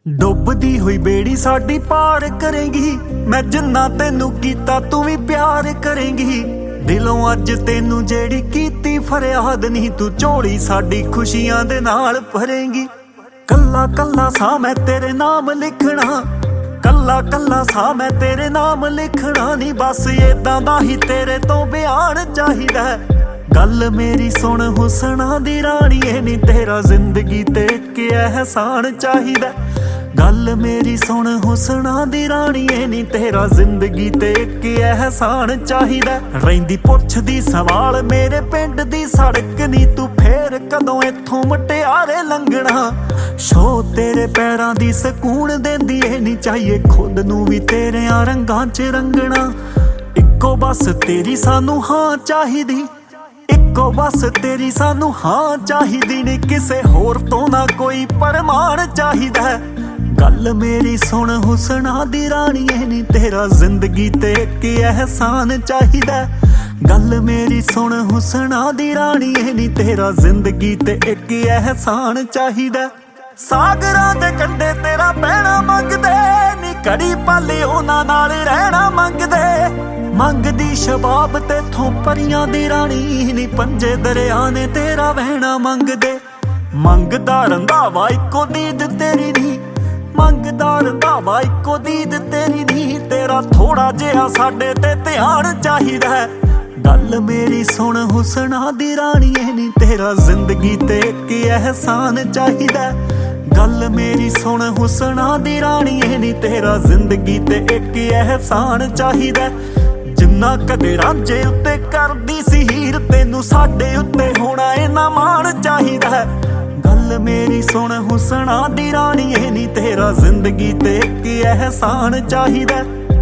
ਡੁੱਬਦੀ ਹੋਈ ਬੇੜੀ ਸਾਡੀ ਪਾਰ ਕਰੇਗੀ। ਮੈਂ ਜਿੰਨਾ ਤੈਨੂੰ ਕੀਤਾ ਤੂੰ ਵੀ ਪਿਆਰ ਕਰੇਗੀ। ਦਿਲੋਂ ਅੱਜ ਤੈਨੂੰ ਜਿਹੜੀ ਕੀਤੀ ਫਰਿਆਦ ਨਹੀਂ, ਤੂੰ ਝੋਲੀ ਸਾਡੀ ਖੁਸ਼ੀਆਂ ਦੇ ਨਾਲ ਭਰੇਗੀ। ਕੱਲਾ ਕੱਲਾ ਸਾਂ ਮੈਂ ਤੇਰੇ ਨਾਮ ਲਿਖਣਾ, ਕੱਲਾ ਕੱਲਾ ਸਾਂ ਮੈਂ ਤੇਰੇ ਨਾਮ ਲਿਖਣਾ। ਨਹੀਂ ਬਸ ਏਦਾਂ ਦਾ ਹੀ ਤੇਰੇ ਤੋਂ ਬਿਆਨ ਚਾਹੀਦਾ। ਗੱਲ ਮੇਰੀ ਸੁਣ ਹੁਸਨਾ ਦੀ ਰਾਣੀਏ, ਨੀ ਤੇਰਾ ਜ਼ਿੰਦਗੀ ਤੇ ਇੱਕ ਅਹਿਸਾਨ ਚਾਹੀਦਾ। ਗੱਲ ਮੇਰੀ ਸੁਣ ਹੁਸਨਾ ਦੀ ਰਾਣੀਏ, ਨੀ ਤੇਰਾ ਜ਼ਿੰਦਗੀ ਤੇ ਇੱਕ ਅਹਿਸਾਨ ਚਾਹੀਦਾ। ਰਹਿੰਦੀ ਪੁੱਛਦੀ ਸਵਾਲ ਮੇਰੇ ਪਿੰਡ ਦੀ ਸੜਕ ਨੀ, ਤੂੰ ਫੇਰ ਕਦੋਂ ਇੱਥੋਂ ਮਟਿਆਰੇ ਲੰਘਣਾ। ਸ਼ੋ ਤੇਰੇ ਪੈਰਾਂ ਦੀ ਸਕੂਨ ਦਿੰਦੀ ਏ, ਨੀ ਚਾਹੀਏ ਖੁਦ ਨੂੰ ਵੀ ਤੇਰਿਆਂ ਰੰਗਾਂ 'ਚ ਰੰਗਣਾ। ਇੱਕੋ ਬਸ ਤੇਰੀ ਸਾਨੂੰ ਹਾਂ ਚਾਹੀਦੀ, ਇੱਕੋ ਬਸ ਤੇਰੀ ਸਾਨੂੰ ਹਾਂ ਚਾਹੀਦੀ। ਨੀ ਕਿਸੇ ਹੋਰ ਤੋਂ ਨਾ ਕੋਈ ਪਰਮਾਨ ਚਾਹੀਦਾ। ਗੱਲ ਮੇਰੀ ਸੁਣ ਹੁਸਨਾ ਦੀ ਰਾਣੀਏ, ਨੀ ਤੇਰਾ ਜ਼ਿੰਦਗੀ ਤੇ ਇੱਕ ਅਹਿਸਾਨ ਚਾਹੀਦਾ। ਗੱਲ ਮੇਰੀ ਸੁਣ ਹੁਸਨਾ ਦੀ ਰਾਣੀਏ, ਨੀ ਤੇਰਾ ਜ਼ਿੰਦਗੀ ਤੇ ਇੱਕ ਅਹਿਸਾਨ ਚਾਹੀਦਾ। ਸਾਗਰਾਂ ਦੇ ਕੰਢੇ ਤੇਰਾ ਬਹਿਣਾ ਮੰਗਦੇ, ਨੀ ਕੜੀ ਪਾਲੇ ਉਹਨਾਂ ਨਾਲ ਰਹਿਣਾ ਮੰਗਦੇ। ਮੰਗਦੀ ਸ਼ਬਾਬ ਤੇਥੋਂ ਪਰੀਆਂ ਦੀ ਰਾਣੀ, ਨੀ ਪੰਜੇ ਦਰਿਆ ਨੇ ਤੇਰਾ ਵਹਿਣਾ ਮੰਗਦੇ। ਮੰਗਦਾ ਰੰਧਾਵਾ ਇੱਕੋ ਦੀਦ ਤੇਰੀ ਨੀ, ਮੰਗਦਾ ਰੰਧਾਵਾ ਇੱਕੋ ਦੀਦ ਤੇਰੀ ਨੀ। ਤੇਰਾ ਥੋੜਾ ਜਿਹਾ ਸਾਡੇ ਤੇ ਧਿਆਨ ਚਾਹੀਦਾ। ਗੱਲ ਮੇਰੀ ਸੁਣ ਹੁਸਨਾ ਦੀ ਰਾਣੀਏ, ਨੀ ਤੇਰਾ ਜ਼ਿੰਦਗੀ ਤੇ ਇੱਕ ਅਹਿਸਾਨ ਚਾਹੀਦਾ। ਗੱਲ ਮੇਰੀ ਸੁਣ ਹੁਸਨਾ ਦੀ ਰਾਣੀਏ, ਨੀ ਤੇਰਾ ਜ਼ਿੰਦਗੀ ਤੇ ਇੱਕ ਅਹਿਸਾਨ ਚਾਹੀਦਾ। ਜਿੰਨਾ ਕਦੇ ਰਾਂਝੇ ਉੱਤੇ ਕਰਦੀ ਸੀ ਹੀਰ, ਤੈਨੂੰ ਸਾਡੇ ਉੱਤੇ ਹੋਣਾ ਇੰਨਾ ਮਾਣ ਚਾਹੀਦਾ। ਗੱਲ ਮੇਰੀ ਸੁਣ ਹੁਸਨਾ ਦੀ ਰਾਣੀਏ, ਨੀ ਤੇਰਾ ਜ਼ਿੰਦਗੀ ਤੇ ਇੱਕ ਅਹਿਸਾਨ ਚਾਹੀਦਾ।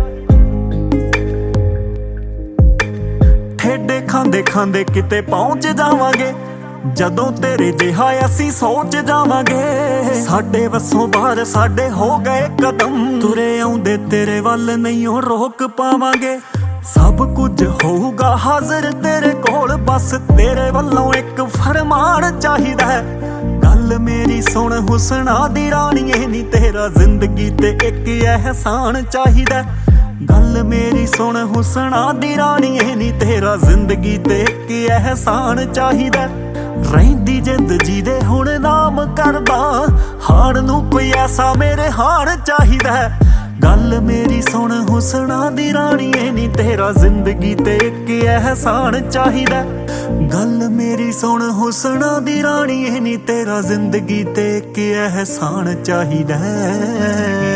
ਠੇਡੇ ਖਾਂਦੇ ਖਾਂਦੇ ਕਿਤੇ ਪਹੁੰਚ ਜਾਵਾਂਗੇ, ਜਦੋਂ ਤੇਰੇ ਜਿਹਾ ਅਸੀਂ ਸੋਚ ਜਾਵਾਂਗੇ। ਸਾਡੇ ਵੱਸੋਂ ਬਾਹਰ ਸਾਡੇ ਹੋ ਗਏ ਕਦਮ, ਤੁਰੇ ਆਉਂਦੇ ਤੇਰੇ ਵੱਲ ਨਹੀਂ ਉਹ ਰੋਕ ਪਾਵਾਂਗੇ। ਸਭ ਕੁਝ ਹੋਊਗਾ ਹਾਜ਼ਰ ਤੇਰੇ ਕੋਲ, ਬਸ ਤੇਰੇ ਵੱਲੋਂ ਇੱਕ ਫਰਮਾਨ ਚਾਹੀਦਾ। ਗੱਲ ਮੇਰੀ ਸੁਣ ਹੁਸਨਾ ਦੀ ਰਾਣੀਏ, ਨੀ ਤੇਰਾ ਜ਼ਿੰਦਗੀ ਤੇ ਇੱਕ ਅਹਿਸਾਨ ਚਾਹੀਦਾ। ਗੱਲ ਮੇਰੀ ਸੁਣ ਹੁਸਨਾ ਦੀ ਰਾਣੀਏ, ਨੀ ਤੇਰਾ ਜ਼ਿੰਦਗੀ ਤੇ ਇੱਕ ਅਹਿਸਾਨ ਚਾਹੀਦਾ। ਰਹਿੰਦੀ ਜਿੰਦ ਜਿਹਦੇ ਹੁਣ ਨਾਮ ਕਰਦਾ, ਹਾਣ ਨੂੰ ਕੋਈ ਐਸਾ ਮੇਰੇ ਹਾਣ ਚਾਹੀਦਾ। ਗੱਲ ਮੇਰੀ ਸੁਣ ਹੁਸਨਾ ਦੀ ਰਾਣੀਏ, ਨੀ ਤੇਰਾ ਜ਼ਿੰਦਗੀ ਤੇ ਇੱਕ ਅਹਿਸਾਨ ਚਾਹੀਦਾ। ਗੱਲ ਮੇਰੀ ਸੁਣ ਹੁਸਨਾ ਦੀ ਰਾਣੀਏ, ਨੀ ਤੇਰਾ ਜ਼ਿੰਦਗੀ ਤੇ ਇੱਕ ਅਹਿਸਾਨ ਚਾਹੀਦਾ।